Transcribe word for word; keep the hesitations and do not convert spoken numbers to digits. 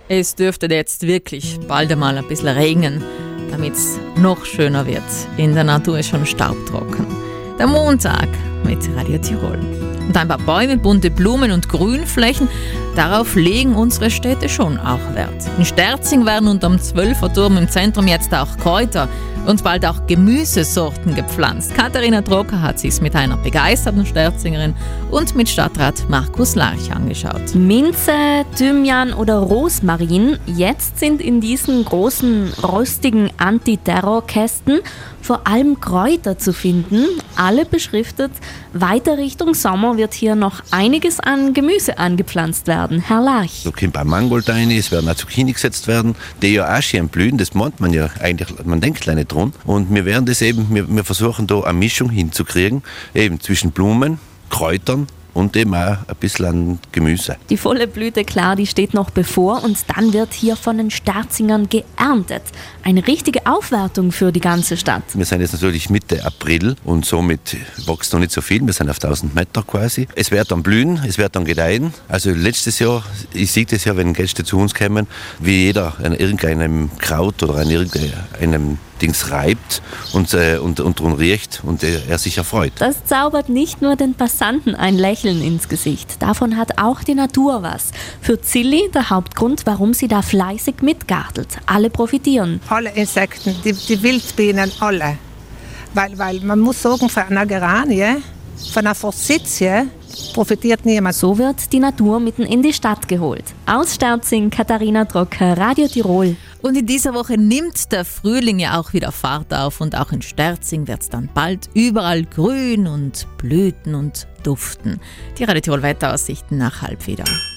Es dürfte jetzt wirklich bald einmal ein bisschen regnen, damit es noch schöner wird. In der Natur ist schon staubtrocken. Der Montag mit Radio Tirol. Und ein paar Bäume, bunte Blumen und Grünflächen, darauf legen unsere Städte schon auch Wert. In Sterzing werden unterm Zwölferturm im Zentrum jetzt auch Kräuter und bald auch Gemüsesorten gepflanzt. Katharina Trocker hat sich's mit einer begeisterten Sterzingerin und mit Stadtrat Markus Larch angeschaut. Minze, Thymian oder Rosmarin, jetzt sind in diesen großen rostigen Antiterrorkästen vor allem Kräuter zu finden, alle beschriftet. Weiter Richtung Sommer wird hier noch einiges an Gemüse angepflanzt werden. Herr Larch. So kommt bei Mangold rein, es werden auch Zucchini gesetzt werden, die ja auch schön blühen, das meint man ja eigentlich, man denkt nicht dran. Und wir werden das eben, wir, wir versuchen da eine Mischung hinzukriegen, eben zwischen Blumen, Kräutern und eben auch ein bisschen an Gemüse. Die volle Blüte, klar, die steht noch bevor und dann wird hier von den Sterzingern geerntet. Eine richtige Aufwertung für die ganze Stadt. Wir sind jetzt natürlich Mitte April und somit wächst noch nicht so viel. Wir sind auf tausend Meter quasi. Es wird dann blühen, es wird dann gedeihen. Also letztes Jahr, ich sehe das ja, wenn Gäste zu uns kommen, wie jeder an irgendeinem Kraut oder an irgendeinem Dings reibt und, äh, und, und dran riecht und äh, er sich erfreut. Das zaubert nicht nur den Passanten ein Lächeln ins Gesicht. Davon hat auch die Natur was. Für Zilli der Hauptgrund, warum sie da fleißig mitgartelt. Alle profitieren. Alle Insekten, die, die Wildbienen, alle. Weil, weil man muss sagen, von einer Geranie, von einer Forsythie profitiert niemand. So wird die Natur mitten in die Stadt geholt. Aus Sterzing, Katharina Trocker, Radio Tirol. Und in dieser Woche nimmt der Frühling ja auch wieder Fahrt auf und auch in Sterzing wird es dann bald überall grün und blüten und duften. Die Radio Tirol Wetteraussichten nach halb wieder.